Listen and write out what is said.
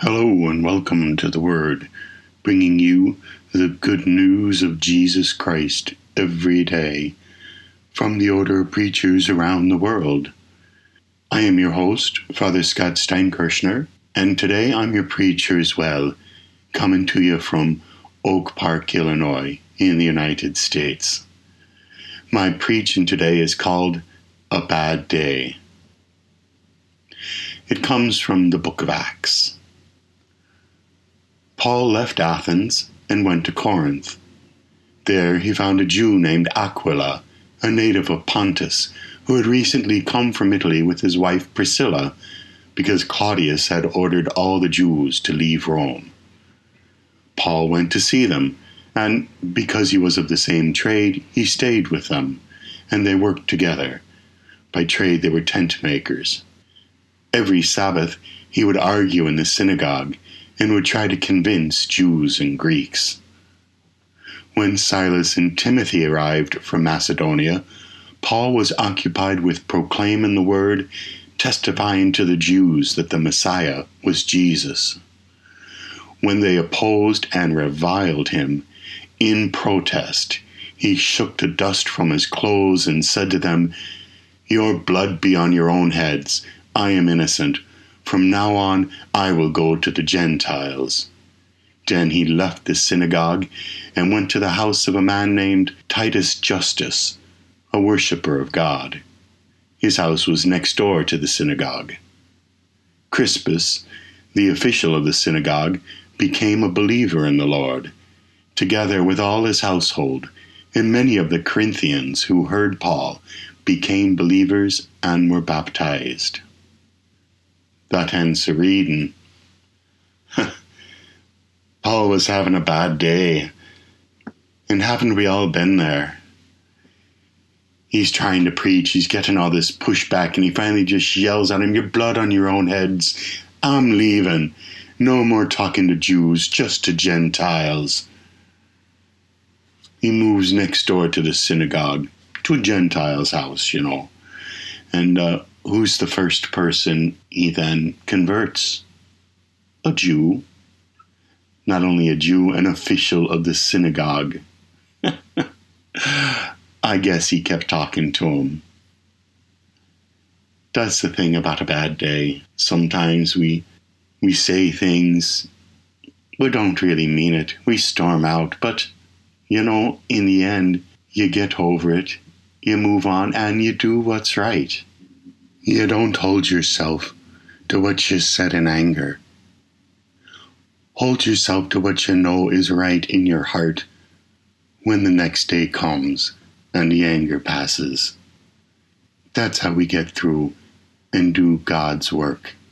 Hello and welcome to the Word, bringing you the good news of Jesus Christ every day from the order of preachers around the world. I am your host, Father Scott Steinkirchner, and today I'm your preacher as well, coming to you from Oak Park, Illinois, in the United States. My preaching today is called A Bad Day. It comes from the book of Acts. Paul left Athens and went to Corinth. There he found a Jew named Aquila, a native of Pontus, who had recently come from Italy with his wife Priscilla, because Claudius had ordered all the Jews to leave Rome. Paul went to see them, and because he was of the same trade, he stayed with them, and they worked together. By trade they were tent makers. Every Sabbath he would argue in the synagogue, and would try to convince Jews and Greeks. When Silas and Timothy arrived from Macedonia, Paul was occupied with proclaiming the word, testifying to the Jews that the Messiah was Jesus. When they opposed and reviled him, in protest, he shook the dust from his clothes and said to them, "Your blood be on your own heads. I am innocent. From now on, I will go to the Gentiles." Then he left the synagogue and went to the house of a man named Titus Justus, a worshipper of God. His house was next door to the synagogue. Crispus, the official of the synagogue, became a believer in the Lord, together with all his household, and many of the Corinthians who heard Paul became believers and were baptized. That ends the reading. Paul was having a bad day. And haven't we all been there? He's trying to preach, he's getting all this pushback, and he finally just yells at him, "Your blood on your own heads. I'm leaving. No more talking to Jews, just to Gentiles." He moves next door to the synagogue, to a Gentile's house, And who's the first person he then converts? A Jew. Not only a Jew, an official of the synagogue. I guess he kept talking to him. That's the thing about a bad day. Sometimes we say things, we don't really mean it. We storm out, but, in the end, you get over it. You move on and you do what's right. You don't hold yourself to what you said in anger. Hold yourself to what you know is right in your heart when the next day comes and the anger passes. That's how we get through and do God's work.